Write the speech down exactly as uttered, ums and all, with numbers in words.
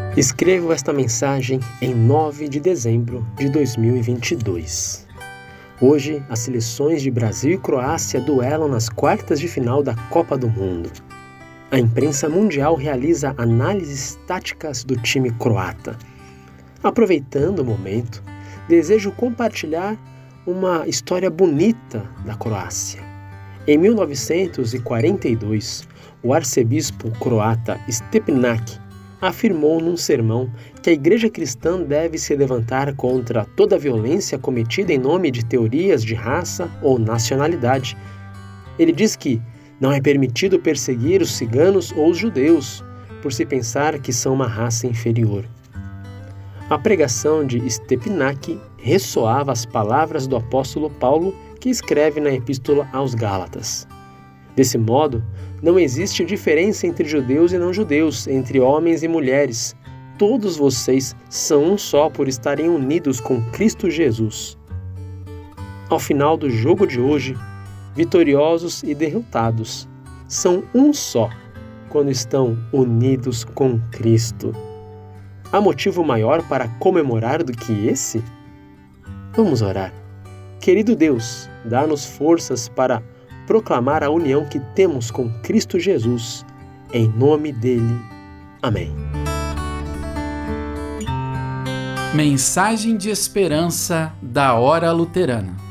Escrevo esta mensagem em nove de dezembro de dois mil e vinte e dois. Hoje, as seleções de Brasil e Croácia duelam nas quartas de final da Copa do Mundo. A imprensa mundial realiza análises táticas do time croata. Aproveitando o momento, desejo compartilhar uma história bonita da Croácia. Em mil novecentos e quarenta e dois, o arcebispo croata Stepinac afirmou num sermão que a igreja cristã deve se levantar contra toda a violência cometida em nome de teorias de raça ou nacionalidade. Ele diz que não é permitido perseguir os ciganos ou os judeus, por se pensar que são uma raça inferior. A pregação de Stepinac ressoava as palavras do apóstolo Paulo, que escreve na Epístola aos Gálatas. Desse modo, não existe diferença entre judeus e não-judeus, entre homens e mulheres. Todos vocês são um só por estarem unidos com Cristo Jesus. Ao final do jogo de hoje, vitoriosos e derrotados são um só quando estão unidos com Cristo. Há motivo maior para comemorar do que esse? Vamos orar. Querido Deus, dá-nos forças para proclamar a união que temos com Cristo Jesus. Em nome dele. Amém. Mensagem de esperança da Hora Luterana.